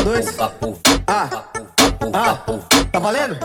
dois. Tá valendo?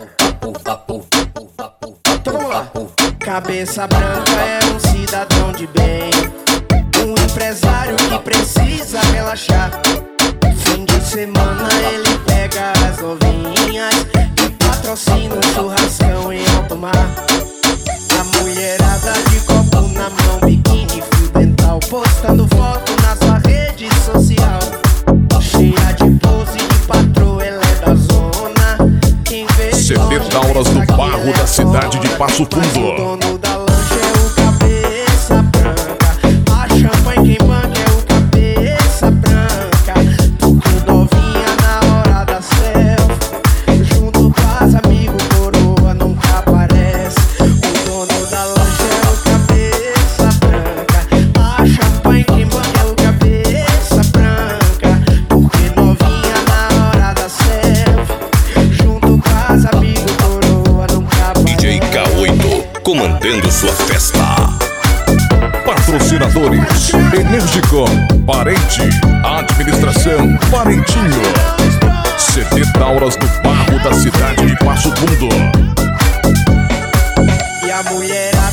Então vamos lá. Cabeça branca é um cidadão de bem, um empresário que precisa relaxar. Fim de semana ele pega as novinhas e patrocina um churrascão em alto mar. A mulherada de copo na mão, biquíni, fio dental, postando foto na sua rede social. Cheia de pose de patroa, ela é da zona. Quem vê CD Tauras no barro da cidade de Passo Fundo. o dono da lancha é o cabeça branca. A champanhe quem banca é o cabeça branca. Tudo novinha na hora da selfie, junto com as amigos, coroa nunca aparece. O dono da lancha é o cabeça branca. A champanhe quem banca é o cabeça branca. Porque novinha na hora da selfie, junto com as amigos, coroa nunca aparece. DJ K8 comandando sua festa. Patrocinadores: Energicom, Parente, Administração Parentinho. CD Tauras no barro da cidade de Passo Fundo. E a mulherada